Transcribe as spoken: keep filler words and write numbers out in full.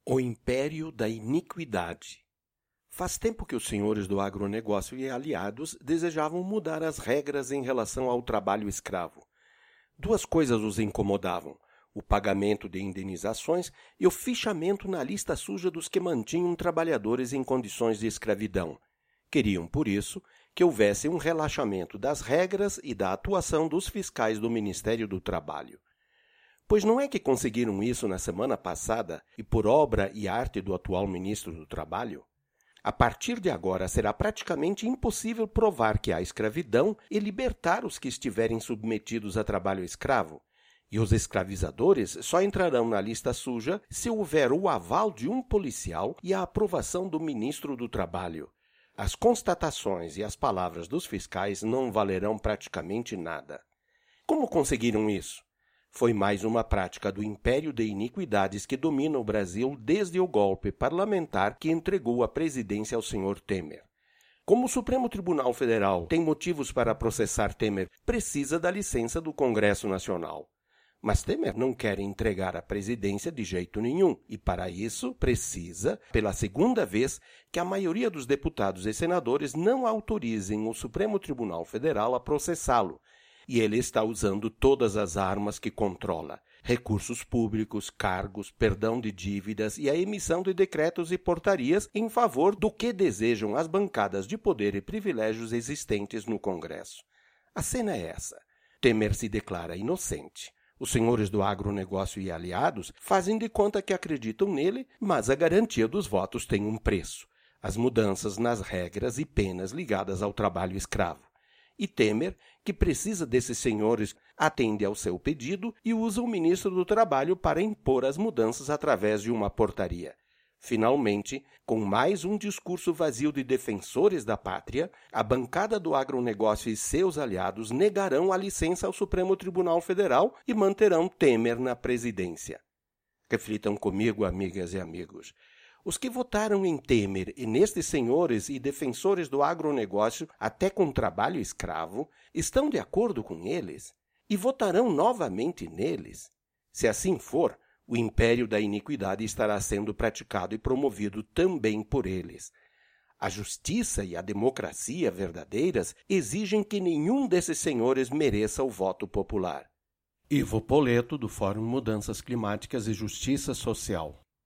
O império da iniquidade. Faz tempo que os senhores do agronegócio e aliados desejavam mudar as regras em relação ao trabalho escravo. Duas coisas os incomodavam: o pagamento de indenizações e o fichamento na lista suja dos que mantinham trabalhadores em condições de escravidão. Queriam, por isso, que houvesse um relaxamento das regras e da atuação dos fiscais do Ministério do Trabalho. Pois não é que conseguiram isso na semana passada e por obra e arte do atual ministro do Trabalho? A partir de agora será praticamente impossível provar que há escravidão e libertar os que estiverem submetidos a trabalho escravo. E os escravizadores só entrarão na lista suja se houver o aval de um policial e a aprovação do ministro do Trabalho. As constatações e as palavras dos fiscais não valerão praticamente nada. Como conseguiram isso? Foi mais uma prática do império de iniquidades que domina o Brasil desde o golpe parlamentar que entregou a presidência ao senhor Temer. Como o Supremo Tribunal Federal tem motivos para processar Temer, precisa da licença do Congresso Nacional. Mas Temer não quer entregar a presidência de jeito nenhum e, para isso, precisa, pela segunda vez, que a maioria dos deputados e senadores não autorizem o Supremo Tribunal Federal a processá-lo. E ele está usando todas as armas que controla: recursos públicos, cargos, perdão de dívidas e a emissão de decretos e portarias em favor do que desejam as bancadas de poder e privilégios existentes no Congresso. A cena é essa. Temer se declara inocente. Os senhores do agronegócio e aliados fazem de conta que acreditam nele, mas a garantia dos votos tem um preço: as mudanças nas regras e penas ligadas ao trabalho escravo. E Temer, que precisa desses senhores, atende ao seu pedido e usa o ministro do Trabalho para impor as mudanças através de uma portaria. Finalmente, com mais um discurso vazio de defensores da pátria, a bancada do agronegócio e seus aliados negarão a licença ao Supremo Tribunal Federal e manterão Temer na presidência. Reflitam comigo, amigas e amigos. Os que votaram em Temer e nestes senhores e defensores do agronegócio, até com trabalho escravo, estão de acordo com eles? E votarão novamente neles? Se assim for, o império da iniquidade estará sendo praticado e promovido também por eles. A justiça e a democracia verdadeiras exigem que nenhum desses senhores mereça o voto popular. Ivo Poleto, do Fórum Mudanças Climáticas e Justiça Social.